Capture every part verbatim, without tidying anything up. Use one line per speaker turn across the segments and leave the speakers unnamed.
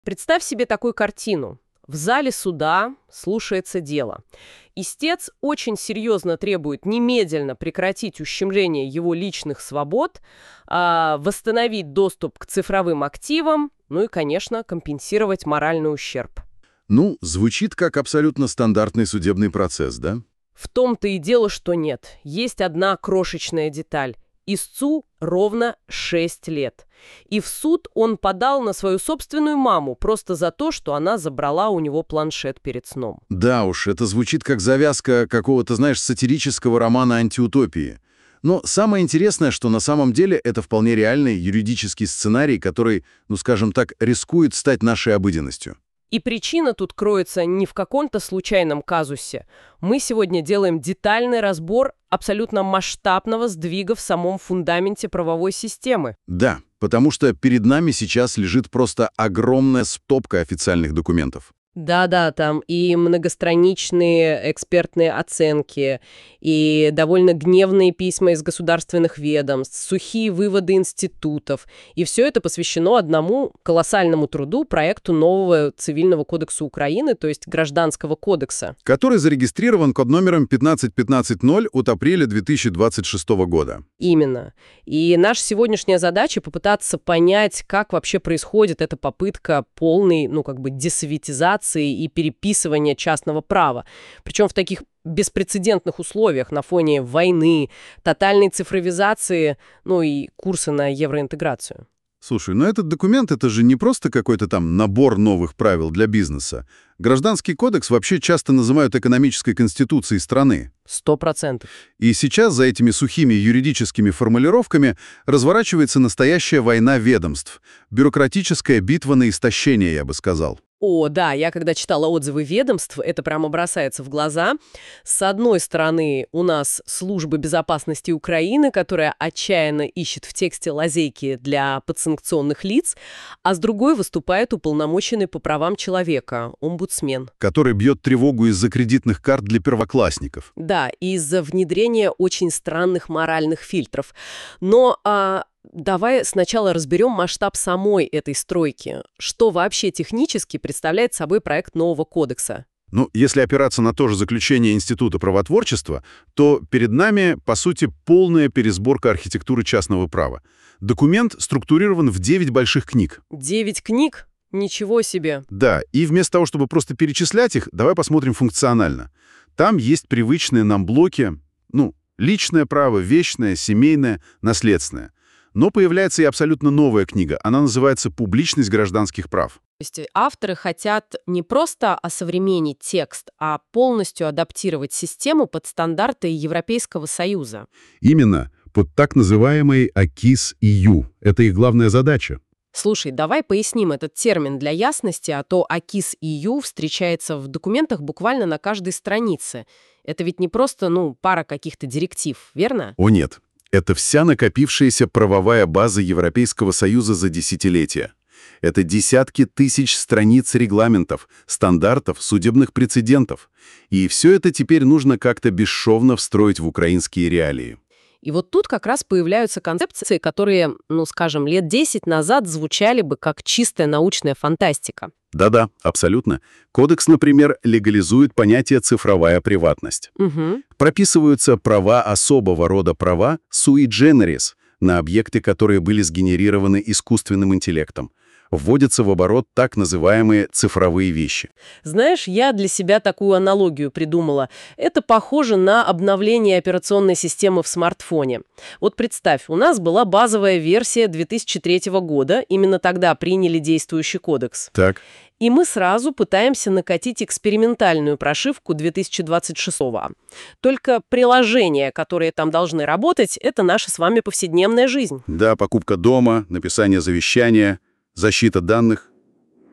Представь себе такую картину. В зале суда слушается дело. Истец очень серьезно требует немедленно прекратить ущемление его личных свобод, а, восстановить доступ к цифровым активам, ну и, конечно, компенсировать моральный ущерб.
Ну, звучит как абсолютно стандартный судебный процесс, да?
В том-то и дело, что нет. Есть одна крошечная деталь. Истцу ровно шесть лет. И в суд он подал на свою собственную маму просто за то, что она забрала у него планшет перед сном.
Да уж, это звучит как завязка какого-то, знаешь, сатирического романа антиутопии. Но самое интересное, что на самом деле это вполне реальный юридический сценарий, который, ну скажем так, рискует стать нашей обыденностью.
И причина тут кроется не в каком-то случайном казусе. Мы сегодня делаем детальный разбор абсолютно масштабного сдвига в самом фундаменте правовой системы.
Да, потому что перед нами сейчас лежит просто огромная стопка официальных документов.
Да-да, там и многостраничные экспертные оценки, и довольно гневные письма из государственных ведомств, сухие выводы институтов. И все это посвящено одному колоссальному труду, проекту нового Цивильного кодекса Украины, то есть Гражданского кодекса.
Который зарегистрирован код номером пятнадцать пятнадцать ноль от апреля две тысячи двадцать шестого года.
Именно. И наша сегодняшняя задача — попытаться понять, как вообще происходит эта попытка полной, ну, как бы, десоветизации и переписывания частного права. Причем в таких беспрецедентных условиях на фоне войны, тотальной цифровизации, ну и курса на евроинтеграцию.
Слушай, но этот документ — это же не просто какой-то там набор новых правил для бизнеса. Гражданский кодекс вообще часто называют экономической конституцией страны.
Сто процентов.
И сейчас за этими сухими юридическими формулировками разворачивается настоящая война ведомств. Бюрократическая битва на истощение, я бы сказал.
О, да, я когда читала отзывы ведомств, это прямо бросается в глаза. С одной стороны, у нас служба безопасности Украины, которая отчаянно ищет в тексте лазейки для подсанкционных лиц, а с другой выступает уполномоченный по правам человека, омбудсмен.
Который бьет тревогу из-за кредитных карт для первоклассников.
Да, из-за внедрения очень странных моральных фильтров. Но... А... Давай сначала разберем масштаб самой этой стройки. Что вообще технически представляет собой проект нового кодекса?
Ну, если опираться на то же заключение Института правотворчества, то перед нами, по сути, полная пересборка архитектуры частного права. Документ структурирован в девять больших книг.
Девять книг? Ничего себе!
Да, и вместо того, чтобы просто перечислять их, давай посмотрим функционально. Там есть привычные нам блоки, ну, личное право, вечное, семейное, наследственное. Но появляется и абсолютно новая книга. Она называется «Публичность гражданских прав».
То есть авторы хотят не просто осовременить текст, а полностью адаптировать систему под стандарты Европейского Союза.
Именно, под так называемый АКИС-и ю. Это их главная задача.
Слушай, давай поясним этот термин для ясности, а то АКИС-и ю встречается в документах буквально на каждой странице. Это ведь не просто, ну, пара каких-то директив, верно?
О нет. Это вся накопившаяся правовая база Европейского Союза за десятилетия. Это десятки тысяч страниц регламентов, стандартов, судебных прецедентов. И все это теперь нужно как-то бесшовно встроить в украинские реалии.
И вот тут как раз появляются концепции, которые, ну, скажем, лет десять назад звучали бы как чистая научная фантастика.
Да-да, абсолютно. Кодекс, например, легализует понятие «цифровая приватность».
Угу.
Прописываются права особого рода права sui generis на объекты, которые были сгенерированы искусственным интеллектом. Вводятся в оборот так называемые цифровые вещи.
Знаешь, я для себя такую аналогию придумала. Это похоже на обновление операционной системы в смартфоне. Вот представь, у нас была базовая версия две тысячи третьего года, именно тогда приняли действующий кодекс.
Так.
И мы сразу пытаемся накатить экспериментальную прошивку две тысячи двадцать шестого. Только приложения, которые там должны работать, это наша с вами повседневная жизнь.
Да, покупка дома, написание завещания, защита данных.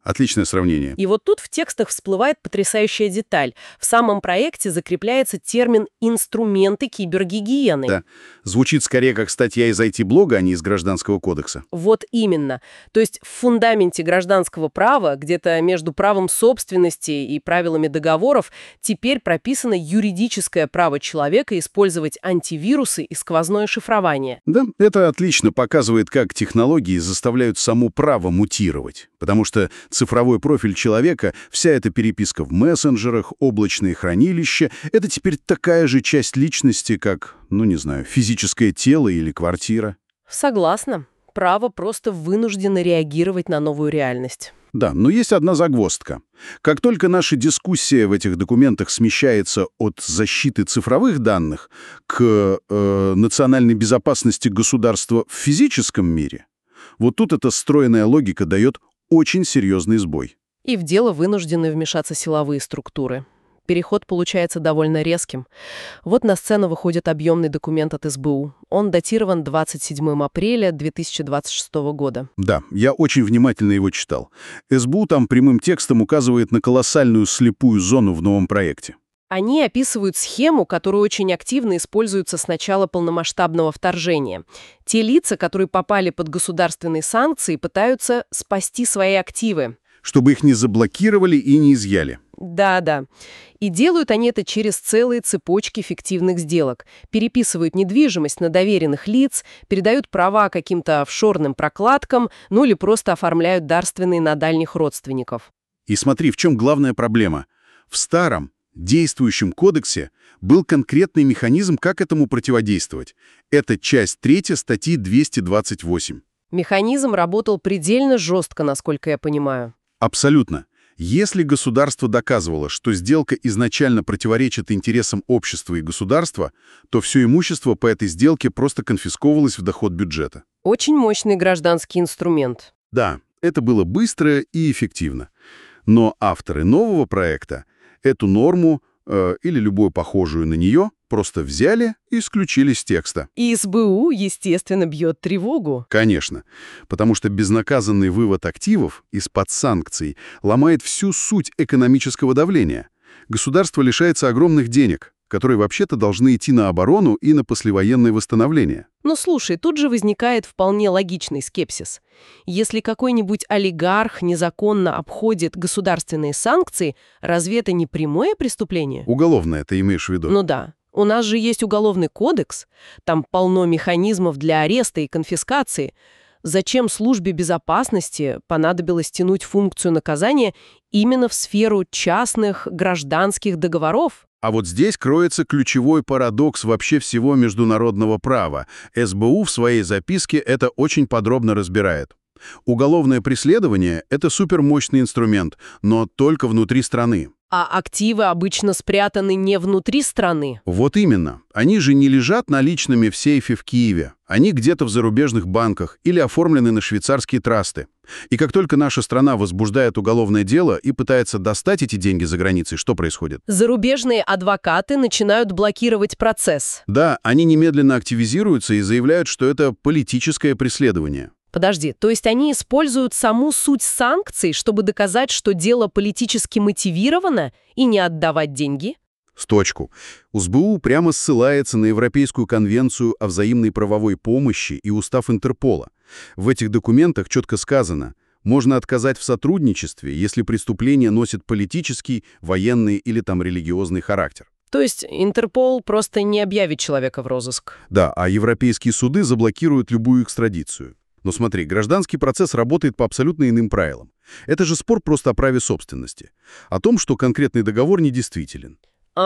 Отличное сравнение.
И вот тут в текстах всплывает потрясающая деталь. В самом проекте закрепляется термин «инструменты кибергигиены».
Да. Звучит скорее как статья из ай ти-блога, а не из Гражданского кодекса.
Вот именно. То есть в фундаменте гражданского права, где-то между правом собственности и правилами договоров, теперь прописано юридическое право человека использовать антивирусы и сквозное шифрование.
Да, это отлично показывает, как технологии заставляют само право мутировать. Потому что цифровой профиль человека, вся эта переписка в мессенджерах, облачные хранилища — это теперь такая же часть личности, как, ну не знаю, физическое тело или квартира.
Согласна. Право просто вынуждено реагировать на новую реальность.
Да, но есть одна загвоздка. Как только наша дискуссия в этих документах смещается от защиты цифровых данных к э, национальной безопасности государства в физическом мире, вот тут эта стройная логика дает очень серьезный сбой.
И в дело вынуждены вмешаться силовые структуры. Переход получается довольно резким. Вот на сцену выходит объемный документ от эс бэ у. Он датирован двадцать седьмого апреля две тысячи двадцать шестого года.
Да, я очень внимательно его читал. эс бэ у там прямым текстом указывает на колоссальную слепую зону в новом проекте.
Они описывают схему, которую очень активно используется с начала полномасштабного вторжения. Те лица, которые попали под государственные санкции, пытаются спасти свои активы.
Чтобы их не заблокировали и не изъяли.
Да-да. И делают они это через целые цепочки фиктивных сделок. Переписывают недвижимость на доверенных лиц, передают права каким-то офшорным прокладкам, ну или просто оформляют дарственные на дальних родственников.
И смотри, в чем главная проблема. В старом, действующем кодексе был конкретный механизм, как этому противодействовать. Это часть третья статьи двести двадцать восемь.
Механизм работал предельно жестко, насколько я понимаю.
Абсолютно. Если государство доказывало, что сделка изначально противоречит интересам общества и государства, то все имущество по этой сделке просто конфисковывалось в доход бюджета.
Очень мощный гражданский инструмент.
Да, это было быстро и эффективно. Но авторы нового проекта эту норму э, или любую похожую на нее просто взяли и исключили с текста.
И эс бэ у, естественно, бьет тревогу.
Конечно, потому что безнаказанный вывод активов из-под санкций ломает всю суть экономического давления. Государство лишается огромных денег, которые вообще-то должны идти на оборону и на послевоенное восстановление.
Но слушай, тут же возникает вполне логичный скепсис. Если какой-нибудь олигарх незаконно обходит государственные санкции, разве это не прямое преступление?
Уголовное ты имеешь в виду?
Ну да. У нас же есть уголовный кодекс, там полно механизмов для ареста и конфискации. Зачем службе безопасности понадобилось тянуть функцию наказания именно в сферу частных гражданских договоров?
А вот здесь кроется ключевой парадокс вообще всего международного права. эс бэ у в своей записке это очень подробно разбирает. Уголовное преследование — это супермощный инструмент, но только внутри страны.
А активы обычно спрятаны не внутри страны.
Вот именно. Они же не лежат наличными в сейфе в Киеве. Они где-то в зарубежных банках или оформлены на швейцарские трасты. И как только наша страна возбуждает уголовное дело и пытается достать эти деньги за границей, что происходит?
Зарубежные адвокаты начинают блокировать процесс.
Да, они немедленно активизируются и заявляют, что это политическое преследование.
Подожди, то есть они используют саму суть санкций, чтобы доказать, что дело политически мотивировано, и не отдавать деньги?
С точку. у эс бэ у прямо ссылается на Европейскую конвенцию о взаимной правовой помощи и устав Интерпола. В этих документах четко сказано, можно отказать в сотрудничестве, если преступление носит политический, военный или там религиозный характер.
То есть Интерпол просто не объявит человека в розыск?
Да, а европейские суды заблокируют любую экстрадицию. Но смотри, гражданский процесс работает по абсолютно иным правилам. Это же спор просто о праве собственности. О том, что конкретный договор недействителен.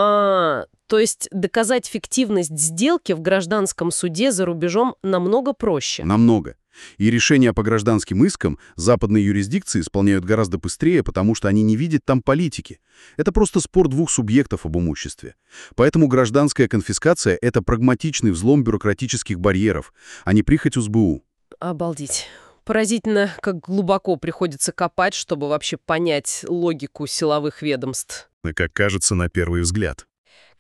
А, то есть доказать фиктивность сделки в гражданском суде за рубежом намного проще.
Намного. И решения по гражданским искам западные юрисдикции исполняют гораздо быстрее, потому что они не видят там политики. Это просто спор двух субъектов об имуществе. Поэтому гражданская конфискация — это прагматичный взлом бюрократических барьеров, а не прихоть у эс бэ у.
Обалдеть. Поразительно, как глубоко приходится копать, чтобы вообще понять логику силовых ведомств.
Как кажется на первый взгляд.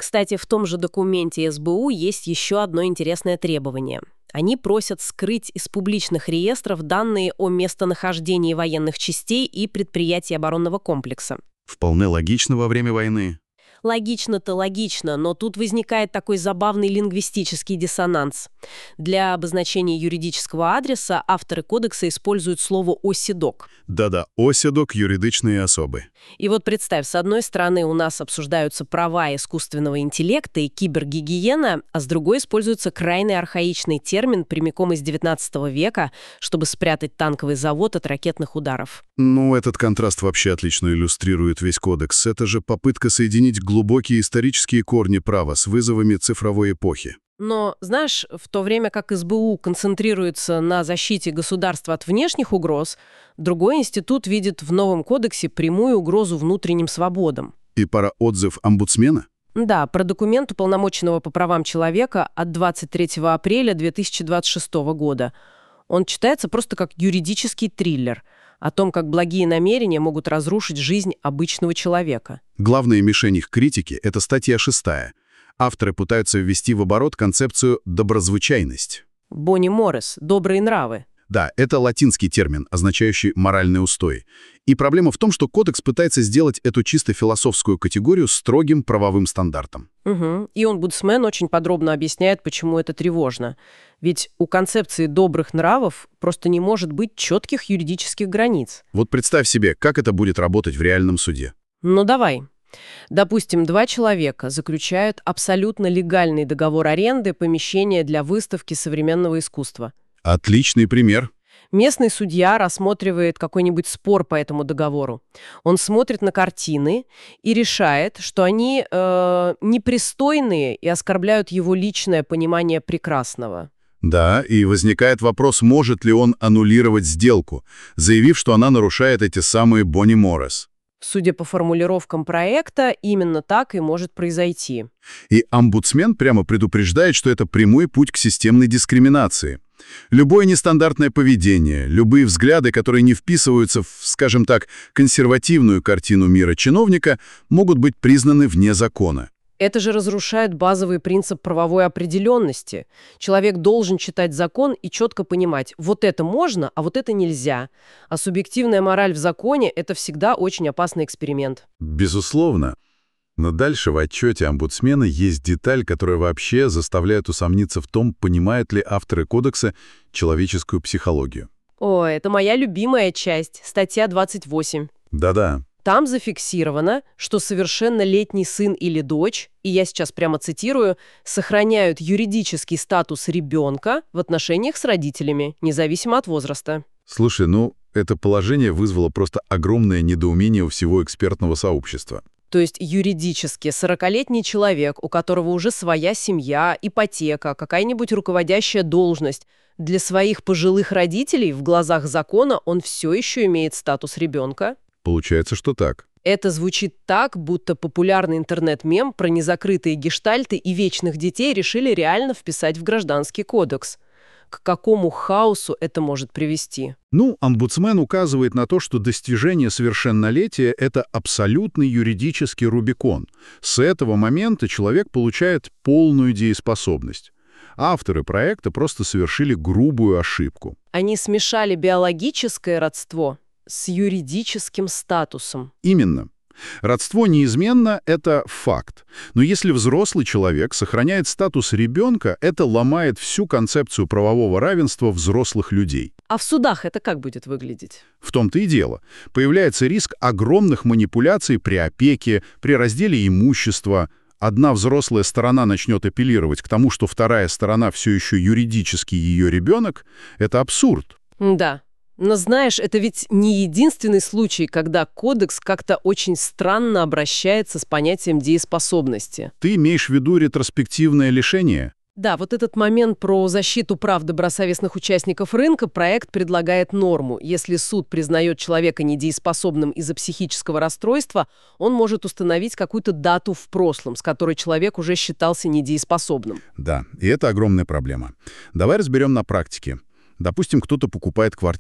Кстати, в том же документе эс бэ у есть еще одно интересное требование. Они просят скрыть из публичных реестров данные о местонахождении военных частей и предприятий оборонного комплекса.
Вполне логично во время войны.
Логично-то логично, но тут возникает такой забавный лингвистический диссонанс. Для обозначения юридического адреса авторы кодекса используют слово «осідок».
Да-да, осідок юридичные особы.
И вот представь, с одной стороны у нас обсуждаются права искусственного интеллекта и кибергигиена, а с другой используется крайне архаичный термин прямиком из девятнадцатого века, чтобы спрятать танковый завод от ракетных ударов.
Ну, этот контраст вообще отлично иллюстрирует весь кодекс. Это же попытка соединить глубокие исторические корни права с вызовами цифровой эпохи.
Но, знаешь, в то время как эс бэ у концентрируется на защите государства от внешних угроз, другой институт видит в новом кодексе прямую угрозу внутренним свободам.
И пара отзыв омбудсмена?
Да, про документ уполномоченного по правам человека от двадцать третьего апреля две тысячи двадцать шестого года. Он читается просто как юридический триллер о том, как благие намерения могут разрушить жизнь обычного человека.
Главная мишень их критики — это статья шестая. Авторы пытаются ввести в оборот концепцию «доброзвучайность».
Бонни Моррис «добрые нравы».
Да, это латинский термин, означающий «моральный устой». И проблема в том, что кодекс пытается сделать эту чисто философскую категорию строгим правовым стандартом.
Угу. И омбудсмен очень подробно объясняет, почему это тревожно. Ведь у концепции добрых нравов просто не может быть четких юридических границ.
Вот представь себе, как это будет работать в реальном суде.
Ну давай. Допустим, два человека заключают абсолютно легальный договор аренды помещения для выставки современного искусства.
Отличный пример.
Местный судья рассматривает какой-нибудь спор по этому договору. Он смотрит на картины и решает, что они э, непристойные и оскорбляют его личное понимание прекрасного.
Да, и возникает вопрос, может ли он аннулировать сделку, заявив, что она нарушает эти самые Бонни Моррис.
Судя по формулировкам проекта, именно так и может произойти.
И омбудсмен прямо предупреждает, что это прямой путь к системной дискриминации. Любое нестандартное поведение, любые взгляды, которые не вписываются в, скажем так, консервативную картину мира чиновника, могут быть признаны вне закона.
Это же разрушает базовый принцип правовой определенности. Человек должен читать закон и четко понимать, вот это можно, а вот это нельзя. А субъективная мораль в законе – это всегда очень опасный эксперимент.
Безусловно. Но дальше в отчете омбудсмена есть деталь, которая вообще заставляет усомниться в том, понимают ли авторы кодекса человеческую психологию.
О, это моя любимая часть, статья двадцать восемь.
Да-да.
Там зафиксировано, что совершеннолетний сын или дочь, и я сейчас прямо цитирую, сохраняют юридический статус ребенка в отношениях с родителями, независимо от возраста.
Слушай, ну, это положение вызвало просто огромное недоумение у всего экспертного сообщества.
То есть юридически сорокалетний человек, у которого уже своя семья, ипотека, какая-нибудь руководящая должность, для своих пожилых родителей в глазах закона он все еще имеет статус ребенка?
Получается, что так.
Это звучит так, будто популярный интернет-мем про незакрытые гештальты и вечных детей решили реально вписать в Гражданский кодекс. К какому хаосу это может привести?
Ну, омбудсмен указывает на то, что достижение совершеннолетия — это абсолютный юридический рубикон. С этого момента человек получает полную дееспособность. Авторы проекта просто совершили грубую ошибку.
Они смешали биологическое родство с юридическим статусом.
Именно. Родство неизменно — это факт. Но если взрослый человек сохраняет статус ребенка, это ломает всю концепцию правового равенства взрослых людей.
А в судах это как будет выглядеть?
В том-то и дело. Появляется риск огромных манипуляций при опеке, при разделе имущества. Одна взрослая сторона начнет апеллировать к тому, что вторая сторона все еще юридически ее ребенок. Это абсурд.
Да. Но знаешь, это ведь не единственный случай, когда кодекс как-то очень странно обращается с понятием дееспособности.
Ты имеешь в виду ретроспективное лишение?
Да, вот этот момент про защиту прав добросовестных участников рынка проект предлагает норму. Если суд признает человека недееспособным из-за психического расстройства, он может установить какую-то дату в прошлом, с которой человек уже считался недееспособным.
Да, и это огромная проблема. Давай разберем на практике. Допустим, кто-то покупает квартиру.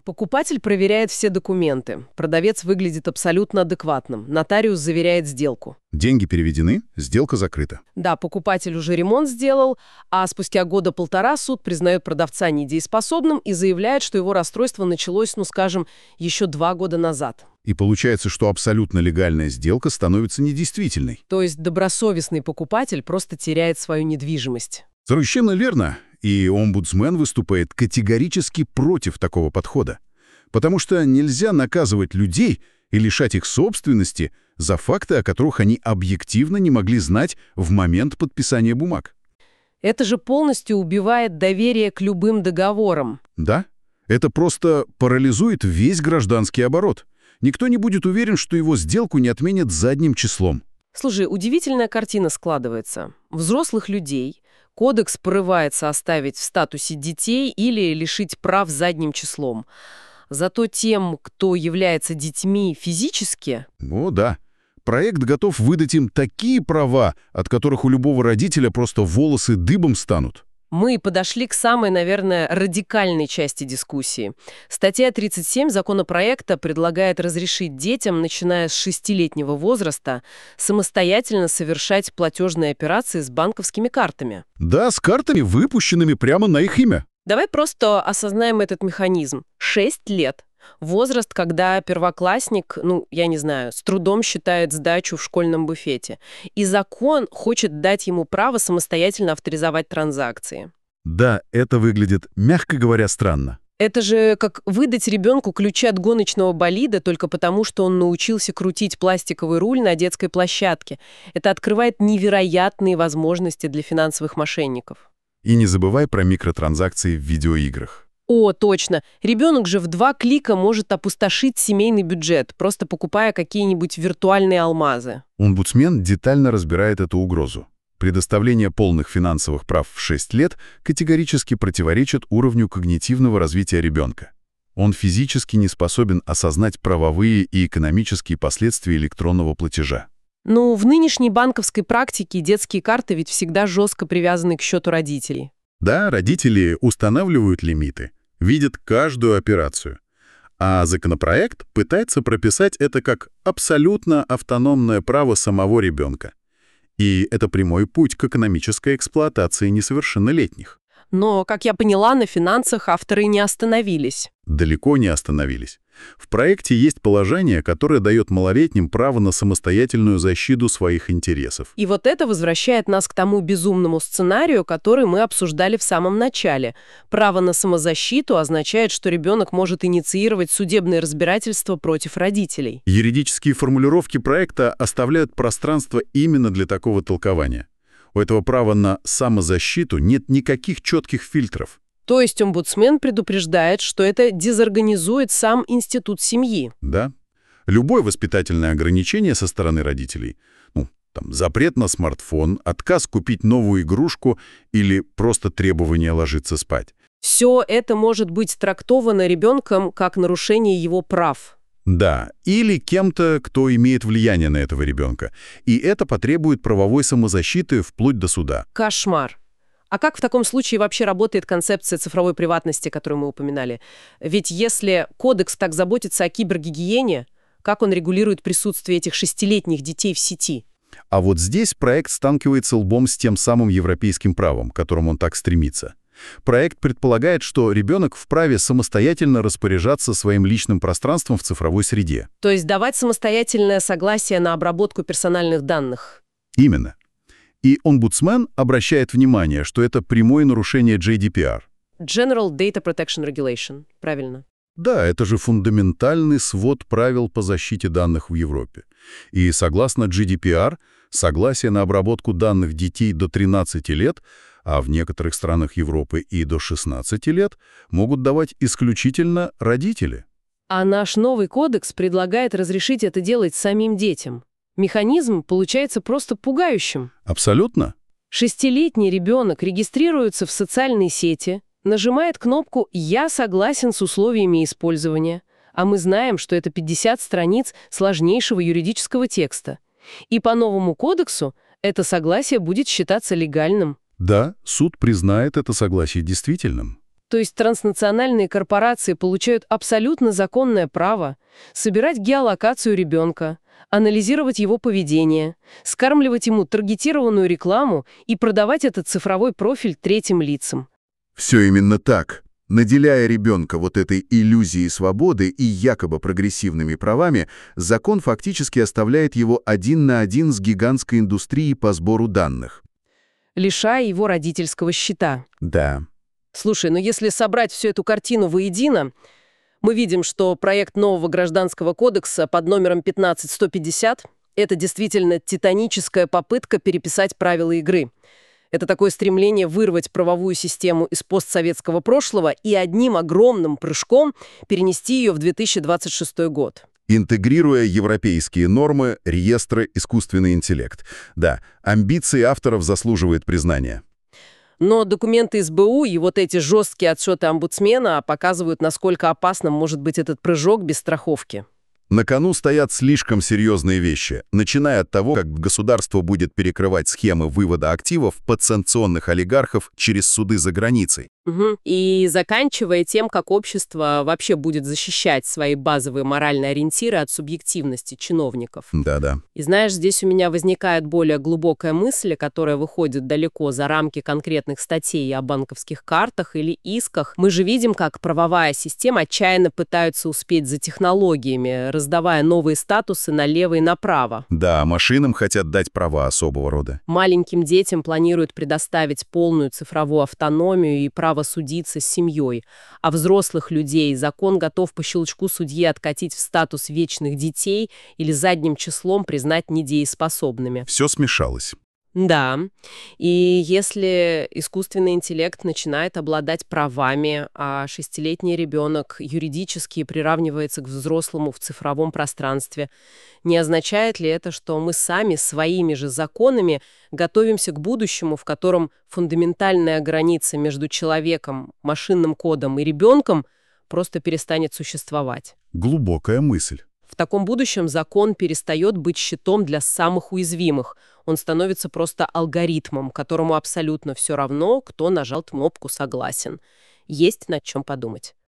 Покупатель проверяет все документы. Продавец выглядит абсолютно адекватным. Нотариус заверяет сделку.
Деньги переведены, сделка закрыта.
Да, покупатель уже ремонт сделал, а спустя года полтора суд признает продавца недееспособным и заявляет, что его расстройство началось, ну скажем, еще два года назад.
И получается, что абсолютно легальная сделка становится недействительной.
То есть добросовестный покупатель просто теряет свою недвижимость.
Совершенно верно. И омбудсмен выступает категорически против такого подхода. Потому что нельзя наказывать людей и лишать их собственности за факты, о которых они объективно не могли знать в момент подписания бумаг.
Это же полностью убивает доверие к любым договорам.
Да, это просто парализует весь гражданский оборот. Никто не будет уверен, что его сделку не отменят задним числом.
Слушай, удивительная картина складывается. Взрослых людей кодекс порывается оставить в статусе детей или лишить прав задним числом. Зато тем, кто является детьми физически...
О, да. Проект готов выдать им такие права, от которых у любого родителя просто волосы дыбом станут.
Мы подошли к самой, наверное, радикальной части дискуссии. Статья тридцать семь законопроекта предлагает разрешить детям, начиная с шестилетнего возраста, самостоятельно совершать платежные операции с банковскими картами.
Да, с картами, выпущенными прямо на их имя.
Давай просто осознаем этот механизм. Шесть лет. Возраст, когда первоклассник, ну, я не знаю, с трудом считает сдачу в школьном буфете. И закон хочет дать ему право самостоятельно авторизовать транзакции.
Да, это выглядит, мягко говоря, странно.
Это же как выдать ребенку ключи от гоночного болида только потому, что он научился крутить пластиковый руль на детской площадке. Это открывает невероятные возможности для финансовых мошенников.
И не забывай про микротранзакции в видеоиграх.
О, точно. Ребенок же в два клика может опустошить семейный бюджет, просто покупая какие-нибудь виртуальные алмазы.
Омбудсмен детально разбирает эту угрозу. Предоставление полных финансовых прав в шесть лет категорически противоречит уровню когнитивного развития ребенка. Он физически не способен осознать правовые и экономические последствия электронного платежа.
Ну, в нынешней банковской практике детские карты ведь всегда жестко привязаны к счету родителей.
Да, родители устанавливают лимиты, видят каждую операцию. А законопроект пытается прописать это как абсолютно автономное право самого ребенка. И это прямой путь к экономической эксплуатации несовершеннолетних.
Но, как я поняла, на финансах авторы не остановились.
Далеко не остановились. В проекте есть положение, которое дает малолетним право на самостоятельную защиту своих интересов.
И вот это возвращает нас к тому безумному сценарию, который мы обсуждали в самом начале. Право на самозащиту означает, что ребенок может инициировать судебное разбирательство против родителей.
Юридические формулировки проекта оставляют пространство именно для такого толкования. У этого права на самозащиту нет никаких четких фильтров.
То есть омбудсмен предупреждает, что это дезорганизует сам институт семьи.
Да. Любое воспитательное ограничение со стороны родителей, ну, там, запрет на смартфон, отказ купить новую игрушку или просто требование ложиться спать.
Все это может быть трактовано ребенком как нарушение его прав.
Да, или кем-то, кто имеет влияние на этого ребенка. И это потребует правовой самозащиты вплоть до суда.
Кошмар. А как в таком случае вообще работает концепция цифровой приватности, которую мы упоминали? Ведь если кодекс так заботится о кибергигиене, как он регулирует присутствие этих шестилетних детей в сети?
А вот здесь проект сталкивается лбом с тем самым европейским правом, к которому он так стремится. Проект предполагает, что ребенок вправе самостоятельно распоряжаться своим личным пространством в цифровой среде.
То есть давать самостоятельное согласие на обработку персональных данных.
Именно. И омбудсмен обращает внимание, что это прямое нарушение джей ди пи ар.
General Data Protection Regulation. Правильно.
Да, это же фундаментальный свод правил по защите данных в Европе. И согласно джей ди пи ар, согласие на обработку данных детей до тринадцати лет, а в некоторых странах Европы и до шестнадцати лет, могут давать исключительно родители.
А наш новый кодекс предлагает разрешить это делать самим детям. Механизм получается просто пугающим.
Абсолютно.
Шестилетний ребенок регистрируется в социальной сети, нажимает кнопку «Я согласен с условиями использования», а мы знаем, что это пятьдесят страниц сложнейшего юридического текста. И по новому кодексу это согласие будет считаться легальным.
Да, суд признает это согласие действительным.
То есть транснациональные корпорации получают абсолютно законное право собирать геолокацию ребенка, анализировать его поведение, скармливать ему таргетированную рекламу и продавать этот цифровой профиль третьим лицам.
Все именно так. Наделяя ребенка вот этой иллюзией свободы и якобы прогрессивными правами, закон фактически оставляет его один на один с гигантской индустрией по сбору данных.
Лишая его родительского счета.
Да.
Слушай, но если собрать всю эту картину воедино, мы видим, что проект нового гражданского кодекса под номером пятнадцать сто пятьдесят – это действительно титаническая попытка переписать правила игры. Это такое стремление вырвать правовую систему из постсоветского прошлого и одним огромным прыжком перенести ее в две тысячи двадцать шестой год.
Интегрируя европейские нормы, реестры, искусственный интеллект. Да, амбиции авторов заслуживают признания.
Но документы эс бэ у и вот эти жесткие отчеты омбудсмена показывают, насколько опасным может быть этот прыжок без страховки.
На кону стоят слишком серьезные вещи, начиная от того, как государство будет перекрывать схемы вывода активов подсанкционных олигархов через суды за границей.
Угу. И заканчивая тем, как общество вообще будет защищать свои базовые моральные ориентиры от субъективности чиновников.
Да-да.
И знаешь, здесь у меня возникает более глубокая мысль, которая выходит далеко за рамки конкретных статей о банковских картах или исках. Мы же видим, как правовая система отчаянно пытается успеть за технологиями, раздавая новые статусы налево и направо.
Да, машинам хотят дать права особого рода.
Маленьким детям планируют предоставить полную цифровую автономию и право судиться с семьей, а взрослых людей закон готов по щелчку судьи откатить в статус вечных детей или задним числом признать недееспособными.
Все смешалось.
Да, и если искусственный интеллект начинает обладать правами, а шестилетний ребенок юридически приравнивается к взрослому в цифровом пространстве, не означает ли это, что мы сами своими же законами готовимся к будущему, в котором фундаментальная граница между человеком, машинным кодом и ребенком просто перестанет существовать?
Глубокая мысль.
В таком будущем закон перестает быть щитом для самых уязвимых. Он становится просто алгоритмом, которому абсолютно все равно, кто нажал кнопку «Согласен». Есть над чем подумать.